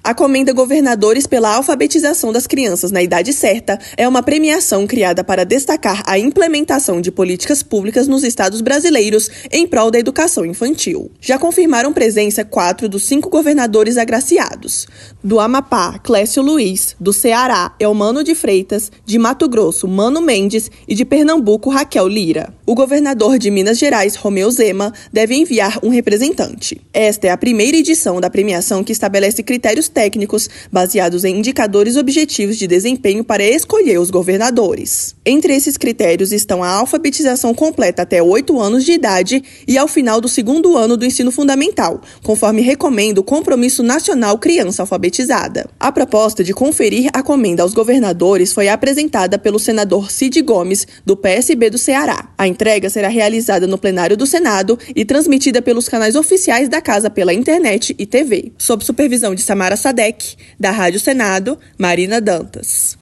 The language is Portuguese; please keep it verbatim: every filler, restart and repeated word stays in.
A Comenda Governadores pela Alfabetização das Crianças na Idade Certa é uma premiação criada para destacar a implementação de políticas públicas nos estados brasileiros em prol da educação infantil. Já confirmaram presença quatro dos cinco governadores agraciados. Do Amapá, Clécio Luiz; do Ceará, Elmano de Freitas; de Mato Grosso, Mano Mendes; e de Pernambuco, Raquel Lira. O governador de Minas Gerais, Romeu Zema, deve enviar um representante. Esta é a primeira edição da premiação que estabelece critérios técnicos baseados em indicadores objetivos de desempenho para escolher os governadores. Entre esses critérios estão a alfabetização completa até oito anos de idade e ao final do segundo ano do ensino fundamental, conforme recomenda o Compromisso Nacional Criança Alfabetizada. A proposta de conferir a comenda aos governadores foi apresentada pelo senador Cid Gomes, do P S B do Ceará. A entrega será realizada no plenário do Senado e transmitida pelos canais oficiais da Casa pela internet e T V, sob supervisão de Samara Sadek, da Rádio Senado, Marina Dantas.